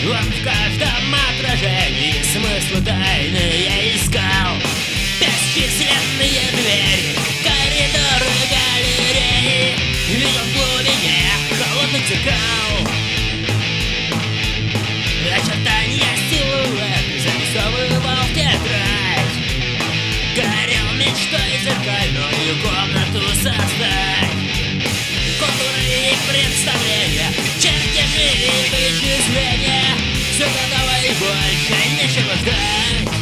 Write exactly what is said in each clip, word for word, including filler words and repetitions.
Он в каждом отражении смысла тайны я искал. Бесчисленные двери, коридоры, галереи, видел в глубине холодных зеркал. Очертания силуэт зарисовывал в тетрадь. Горел мечтой зеркальную комнату создать. Контуры и представления, чертежи и вычисления, все готово и больше нечего ждать.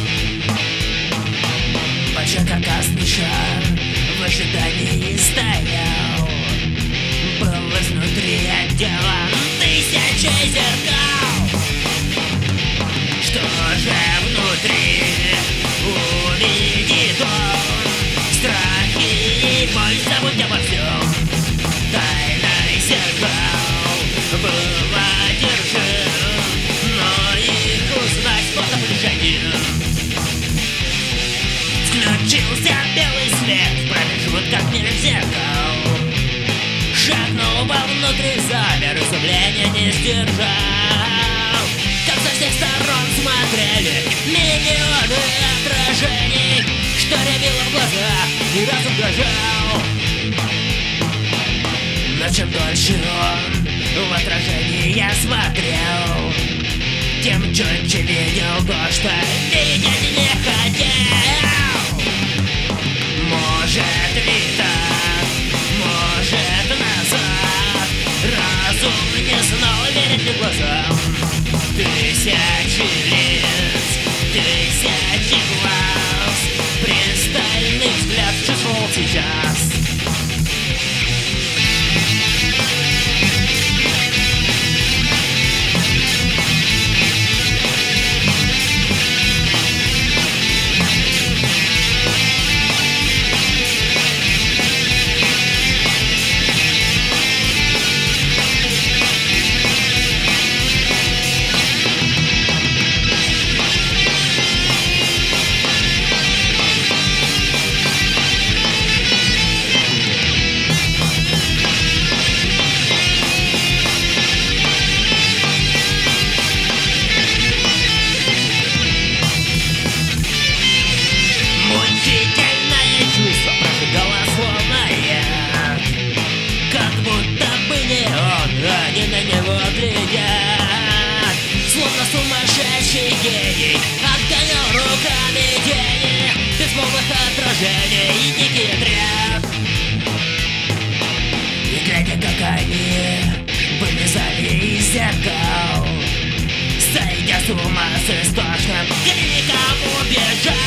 Большой каркасный шар в ожидании стоял. Был изнутри отделан тысячей зеркал. Что же внутри увидит он? Страхи и боль, забудь обо всем. Тайной зеркал был одержим, но их узнать способ решения. Включился белый свет в промежутках меж зеркал. Шагнул вовнутрь, замер, изумления не сдержал. Как со всех сторон смотрели миллионы отражений, что рябило в глазах и разум дрожал. Но чем дольше он в отражении смотрел, тем четче видел то, что видеть не хотел. Может ли так, может назад, разум не знал, верить ли глазам. Тысячи лиц, тысячи глаз, пристальный взгляд чувствовал сейчас. Они на него глядят, словно сумасшедший гений отгонял руками тени безмолвных отражений и дикий отряд. И глядя, как они вылезали из зеркал, сойдя с ума с истошным криком убежать.